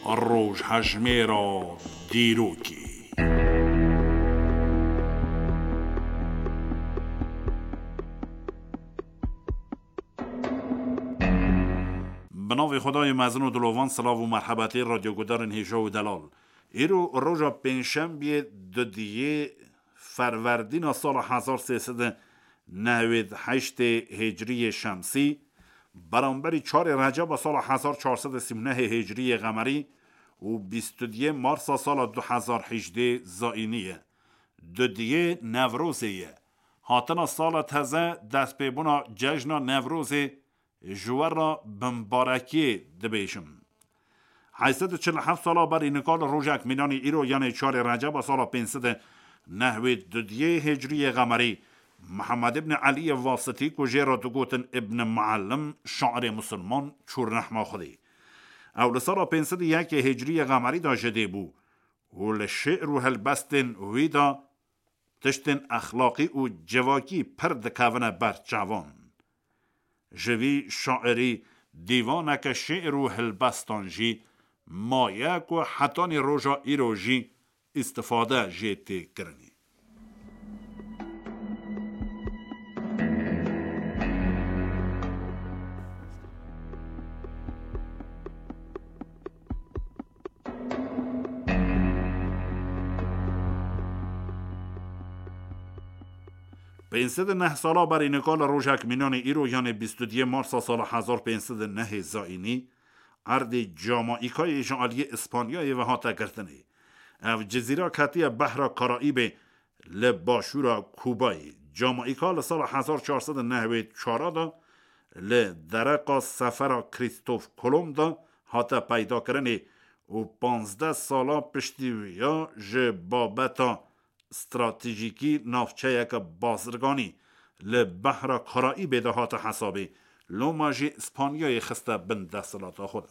روژ هجمه را دیروکی. به نام خدای مزن و دلوان، سلام و مرحبتی رادیو گدارن هیجا و دلال. ایرو روژا پنجشنبه دودیه فروردین سال 1398 هجری شمسی برانبری 4 رجب سال 1439 هجری قمری و 22 مارس سال 2018 زائینیه. دودیه نوروزیه. هاتنا سال تازه دست پیبونا جشن نوروز جوار را بمبارکی دبیشم. 847 ساله بر اینکال روژک مینانی ایرو یعنی 4 رجب سال 592 هجری قمری محمد ابن علی واسطی کجه را دگوتن ابن معلم شاعر مسلمان چور رحمه خودی اول سال 501 هجری قمری دا جده بو و لشعر و هلبستن ویدا تشتن اخلاقی و جواکی پرد کونه بر جوان جوی شاعری دیوانک شعر و هلبستان جی مایک و حتانی روژا ایرو جی استفاده جیتی کرنی. پینصد نه ساله بر اینکال روژک مینان ایرو یعنی 22 مارس سال 1509 زائینی ارد جامائیکای جالی اسپانیای و هاتا گرتنی او جزیره کتی بحر کارائیب لباشورا کوبای جامائیکا سال 1494 دا لدرقا سفر کریستوف کولوم دا هاتا پیدا کرنی و 15 سالا پشتیویا جه بابتا استراتژیکی نافچه یک بازرگانی لبحر کارائیب دا هاتا حسابی لوماجی اسپانیای خسته بند دستلاتا خود.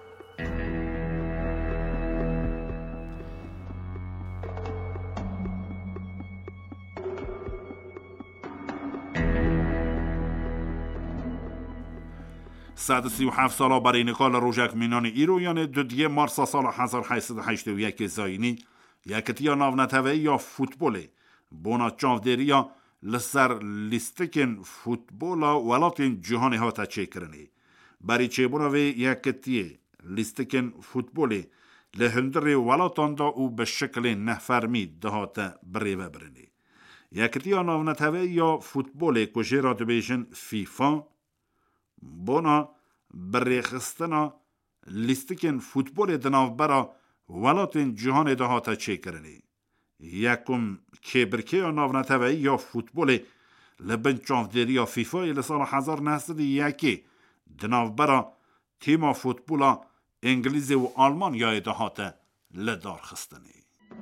صد 37 ساله برای نکال روژک مینان ایرو یعنی 2 مارس سال 1881 زاینی یکتیا ناونتوی یا فوتبولی بونا چاودریا لسر لیستکن فوتبولا ولاتین جهانی ها تا چه کرنی بری چه بوناوی یکتیه لیستکن فوتبولی لهندری ولاتان دا او به شکل نفرمی ده تا بریوه برنی یکتیا ناونتوی یا فوتبولی کجه را دبیشن فیفا بونا بریخستنا لیستکن فوتبول دناو برا ولاتین جهان ده ها تا چه کرنی یکم کبرکه یا ناونتوی یا فوتبول لبن چاودری یا فیفا لسال 1901 دناو برا تیما فوتبولا انگلیز و آلمان یا ده ها تا لدار خستنی.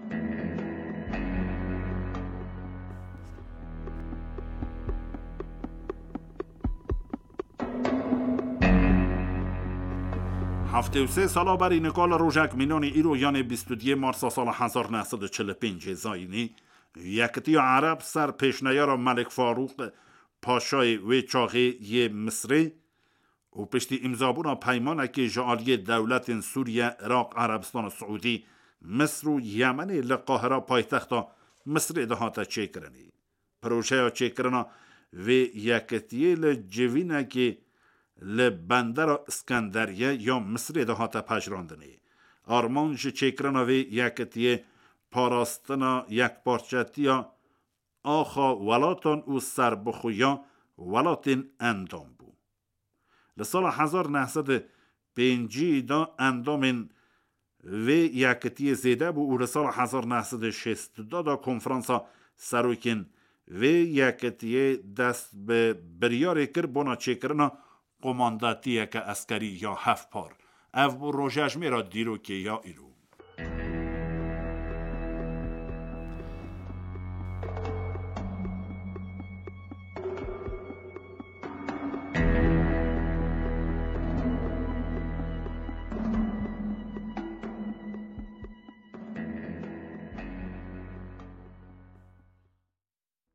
هفته و 3 ساله بر اینکال روژک مینان ایرو یعنی 22 مارس سال 1945 زاینی یکتی عرب سر پیشنیار ملک فاروق پاشای ویچاقی ی مصری و پشتی امضابونا پیمانه که جعالی دولت سوریه عراق عربستان سعودی مصر و یمن لقاهره پایتخت مصر ده هاتا چه کرنی پروژه چه کرنا و یکتی لجوینه که لبندر اسکندریه یا مصر ده هاتا پجراندنی آرمانج چکرناوی یکتیه پاراستنا یک پارچتیا آخا ولاتان او سربخویا ولاتین اندام بو لسال 1905 دا اندامین و یکتیه زیده بو او لسال 1962 دا کنفرانسا سروکین و یکتیه دست به بریار کر بونا چکرنا قمانداتی که اسکری یا 7 پار او روژه هجمه را دیروکی یا ایرو